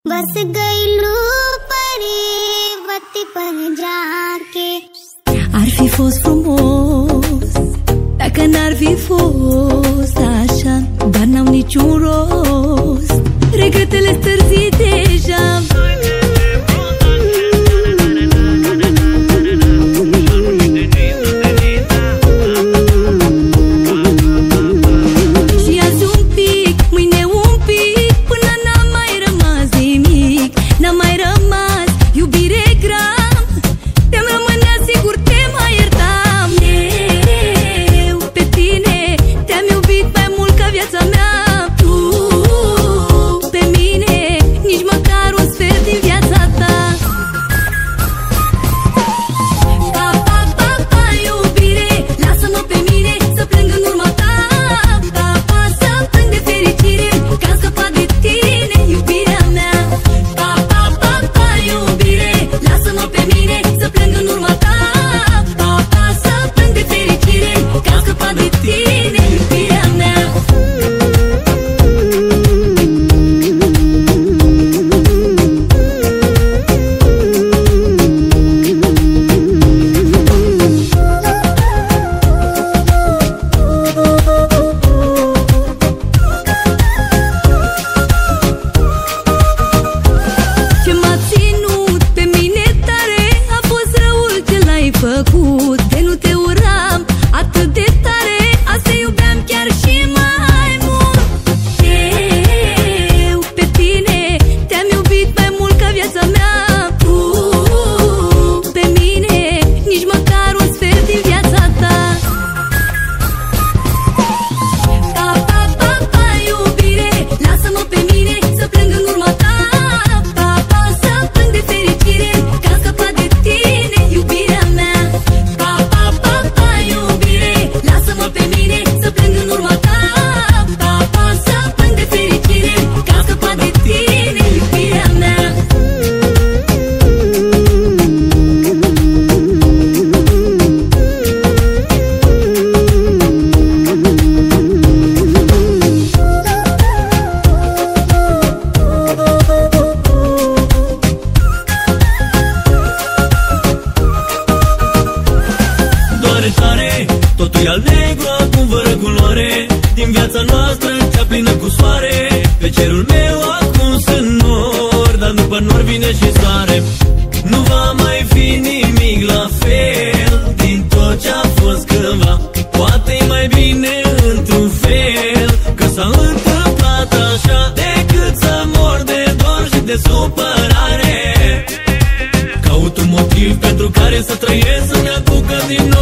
बस गई लू परिवती पर जाके. Ar fi fost frumos dacă n-ar fi fost așa, dar n-au niciun rost, regretele stârzi deja. Și azi un pic, mâine un pic, până n-a mai rămas nimic. N-a mai rămas iubire gram, te-am rămânea sigur te mai iertam. Eu pe tine te-am iubit mai mult ca viața mea. Tu pe mine nici măcar un sfert din viața ta. Pa, pa, pa, pa, iubire, lasă-mă pe mine să plâng în urma ta. Pa, pa, să plâng de fericire că am scăpat de tine, iubirea mea. Pa, pa, pa, pa, iubire, lasă-mă pe mine să plâng în urma ta. Pa, pa, să plâng de fericire că am scăpat de tine, iubirea mea. Ce m-a ținut pe mine tare a fost răul ce l-ai făcut. De nu te uram atât de tare, azi te iubeam chiar și mai mult. Eu pe tine te-am iubit mai mult ca viața mea. Tu pe mine nici măcar un sfert din viața ta. Pa, pa, pa, pa, iubire, lasă-mă pe mine să plâng în urma ta. Pa, pa, să plâng de fericire că am scăpat de tine, iubirea mea. Pa, pa, pa, pa, iubire, lasă-mă pe mine să plâng în urma ta. Pa, pa, să plâng de fericire că am scăpat de tine, iubirea mea. Doare tare, totul e al negru, acum fără culoare. Din viața noastră cea plină cu soare, pe cerul meu acum sunt nori, dar după nori vine și soare. Nu va mai fi nimic la fel din tot ce-a fost cândva. Poate-i mai bine într-un fel că s-a întâmplat așa, decât să mor de dor și de supărare. Caut un motiv pentru care să trăiesc, să-mi aducă din nou